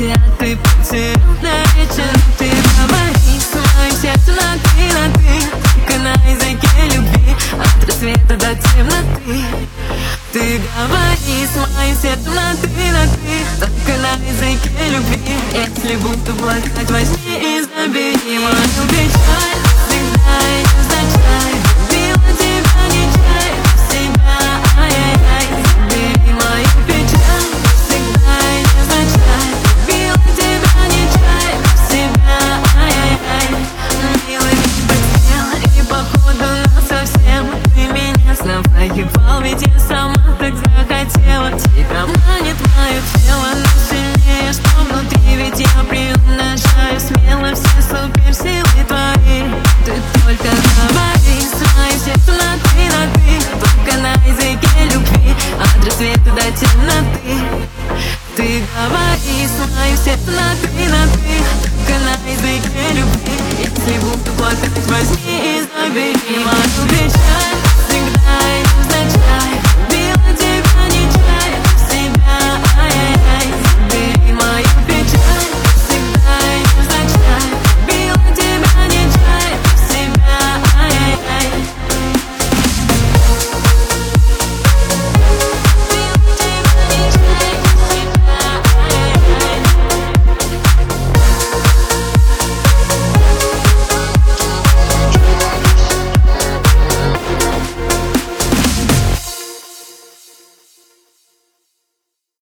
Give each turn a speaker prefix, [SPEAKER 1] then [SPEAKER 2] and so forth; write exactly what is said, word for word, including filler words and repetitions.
[SPEAKER 1] Хотя ты поцелуй навечно. Ты говори с моим сердцем на ты, на ты, только на языке любви, от рассвета до темноты. Ты говори с моим сердцем на ты, на ты, только на языке любви. Если буду плакать, возьми и забери мою печаль. Всегда и невзначай любила тебя, не чай себя, ай-яй-яй. Забери мою печаль. Всегда и невзначай любила тебя, не чай себя, ай-яй-яй. Милый, хотел, и походу насовсем ты меня снова ебал, ведь я сама так захотела. Тебя манит мое тело, но сильнее, что внутри, ведь я приумножаю смело все суперсилы твои. Ты только говори с моим сердцем на ты, на ты, только на языке любви, от рассвета до темноты. Ты говори с моим сердцем на ты, на ты, только на языке любви. Если буду плакать, возьми и забери мою